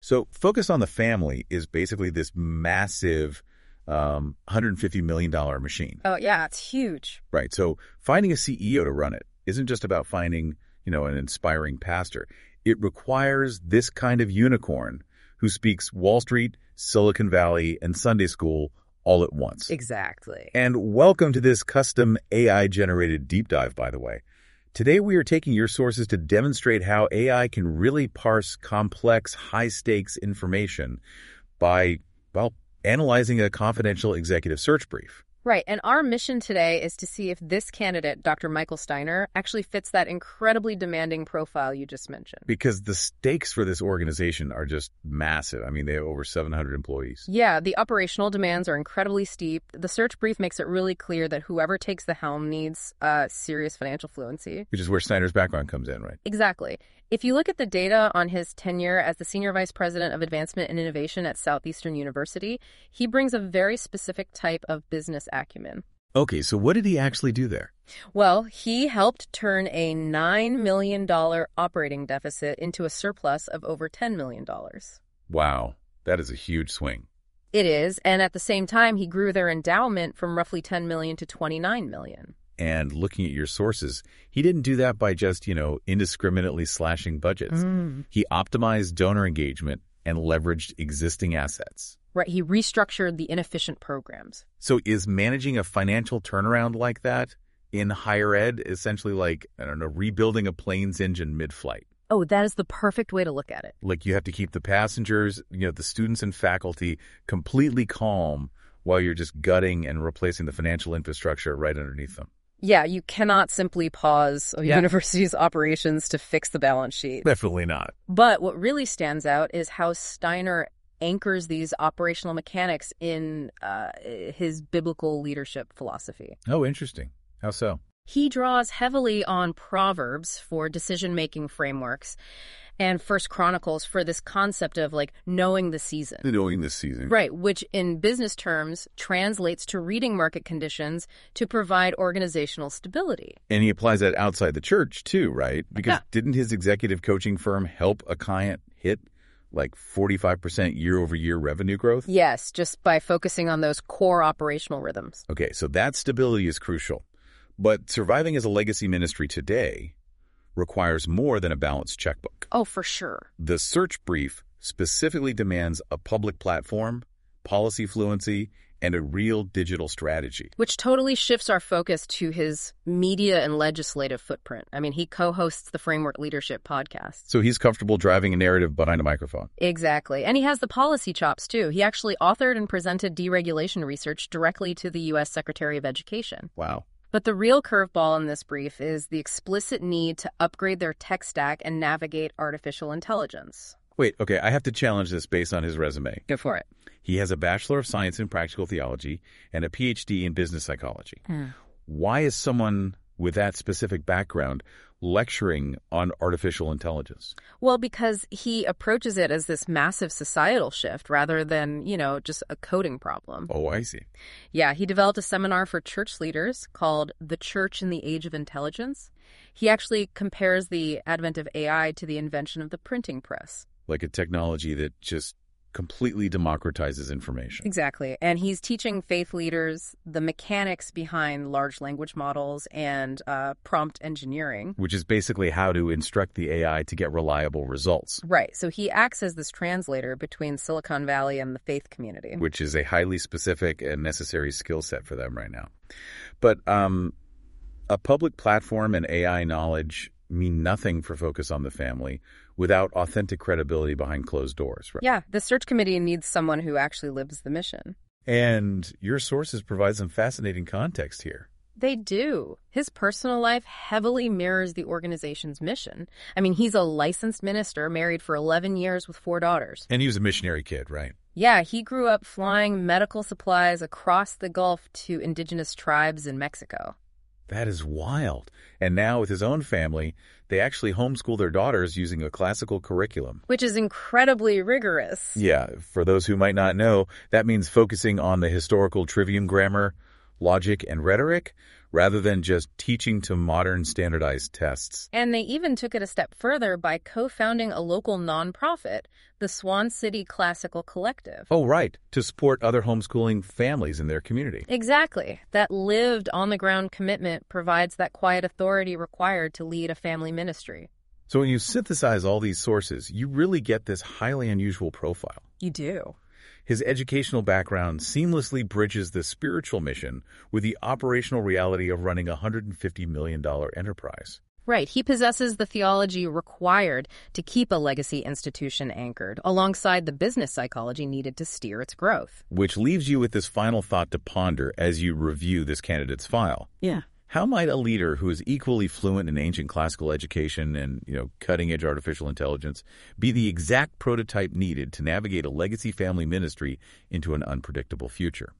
So Focus on the Family is basically this massive $150 million machine. Oh, yeah, it's huge. Right. So finding a CEO to run it isn't just about finding, an inspiring pastor. It requires this kind of unicorn who speaks Wall Street, Silicon Valley, and Sunday school all at once. Exactly. And welcome to this custom AI-generated deep dive, by the way. Today, we are taking your sources to demonstrate how AI can really parse complex, high-stakes information by, analyzing a confidential executive search brief. Right. And our mission today is to see if this candidate, Dr. Michael Steiner, actually fits that incredibly demanding profile you just mentioned. Because the stakes for this organization are just massive. I mean, they have over 700 employees. Yeah, the operational demands are incredibly steep. The search brief makes it really clear that whoever takes the helm needs serious financial fluency. Which is where Steiner's background comes in, right? Exactly. If you look at the data on his tenure as the Senior Vice President of Advancement and Innovation at Southeastern University, he brings a very specific type of business acumen. Okay, so what did he actually do there? Well, he helped turn a $9 million operating deficit into a surplus of over $10 million. Wow, that is a huge swing. It is, and at the same time, he grew their endowment from roughly $10 million to $29 million. And looking at your sources, he didn't do that by just, indiscriminately slashing budgets. He optimized donor engagement and leveraged existing assets. Right, he restructured the inefficient programs. So is managing a financial turnaround like that in higher ed essentially like, rebuilding a plane's engine mid-flight? Oh, that is the perfect way to look at it. Like you have to keep the passengers, the students and faculty completely calm while you're just gutting and replacing the financial infrastructure right underneath them. Yeah, you cannot simply pause a university's operations to fix the balance sheet. Definitely not. But what really stands out is how Steiner anchors these operational mechanics in his biblical leadership philosophy. Oh, interesting. How so? He draws heavily on Proverbs for decision-making frameworks and First Chronicles for this concept of, knowing the season. Knowing the season. Right, which in business terms translates to reading market conditions to provide organizational stability. And he applies that outside the church, too, right? Because didn't his executive coaching firm help a client hit 45% year-over-year revenue growth? Yes, just by focusing on those core operational rhythms. Okay, so that stability is crucial. But surviving as a legacy ministry today requires more than a balanced checkbook. Oh, for sure. The search brief specifically demands a public platform, policy fluency, and a real digital strategy. Which totally shifts our focus to his media and legislative footprint. I mean, he co-hosts the Framework Leadership podcast. So he's comfortable driving a narrative behind a microphone. Exactly. And he has the policy chops, too. He actually authored and presented deregulation research directly to the U.S. Secretary of Education. Wow. But the real curveball in this brief is the explicit need to upgrade their tech stack and navigate artificial intelligence. Wait, okay, I have to challenge this based on his resume. Go for it. He has a Bachelor of Science in Practical Theology and a PhD in Business Psychology. Why is someone with that specific background lecturing on artificial intelligence? Well, because he approaches it as this massive societal shift rather than, just a coding problem. Oh, I see. Yeah, he developed a seminar for church leaders called The Church in the Age of Intelligence. He actually compares the advent of AI to the invention of the printing press. Like a technology that just completely democratizes information. Exactly. And he's teaching faith leaders the mechanics behind large language models and prompt engineering. Which is basically how to instruct the AI to get reliable results. Right. So he acts as this translator between Silicon Valley and the faith community. Which is a highly specific and necessary skill set for them right now. But a public platform and AI knowledge mean nothing for Focus on the Family without authentic credibility behind closed doors, right? Yeah, the search committee needs someone who actually lives the mission. And your sources provide some fascinating context here. They do. His personal life heavily mirrors the organization's mission. I mean, he's a licensed minister, married for 11 years with 4 daughters. And he was a missionary kid, right? Yeah, he grew up flying medical supplies across the Gulf to indigenous tribes in Mexico. That is wild. And now with his own family, they actually homeschool their daughters using a classical curriculum. Which is incredibly rigorous. Yeah, for those who might not know, that means focusing on the historical trivium grammar, logic, and rhetoric, rather than just teaching to modern standardized tests. And they even took it a step further by co-founding a local nonprofit, the Swan City Classical Collective. Oh, right, to support other homeschooling families in their community. Exactly. That lived, on-the-ground commitment provides that quiet authority required to lead a family ministry. So when you synthesize all these sources, you really get this highly unusual profile. You do. His educational background seamlessly bridges the spiritual mission with the operational reality of running a $150 million enterprise. Right. He possesses the theology required to keep a legacy institution anchored, alongside the business psychology needed to steer its growth. Which leaves you with this final thought to ponder as you review this candidate's file. Yeah. How might a leader who is equally fluent in ancient classical education and, cutting-edge artificial intelligence be the exact prototype needed to navigate a legacy family ministry into an unpredictable future?